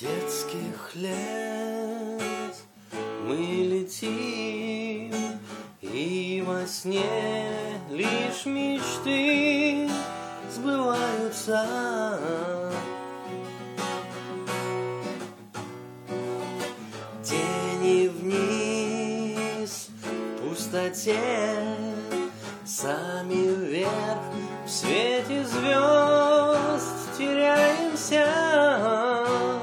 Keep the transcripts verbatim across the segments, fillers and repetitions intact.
детских лет мы летим, и во сне лишь мечты сбываются. Тени вниз в пустоте, сами вверх в свете звезд теряемся.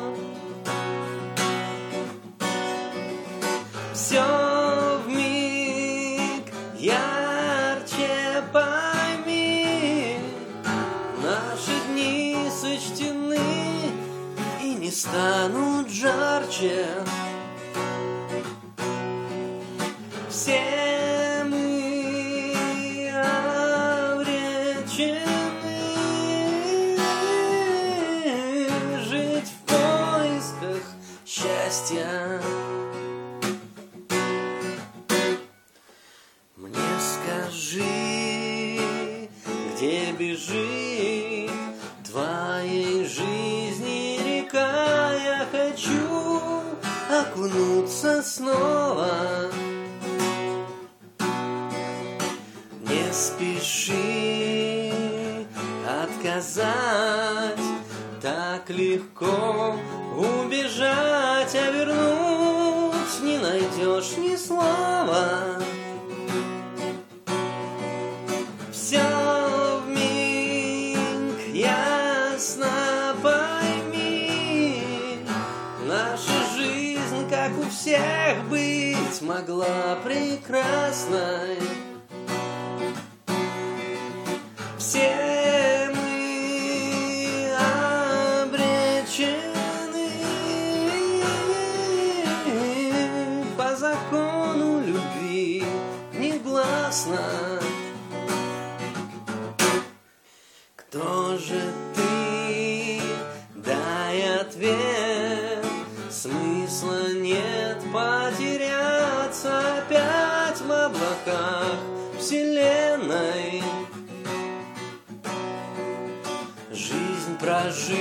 Все вмиг ярче пойми, наши дни сочтены и не станут жарче. Все мы обречены жить в поисках счастья. Мне скажи, где бежит твоей жизни река? Я хочу окунуться снова. Не спеши отказать, так легко убежать, а вернуть не найдешь ни слова. Все вмиг ясно пойми, наша жизнь, как у всех, быть могла прекрасной. Все мы обречены по закону любви негласно. Кто же ты? Дай ответ. Смысла нет потеряться опять в облаках вселенной. Жизнь прожив,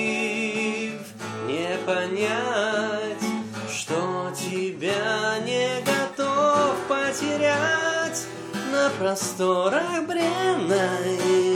не понять, что тебя не готов потерять на просторах бренной.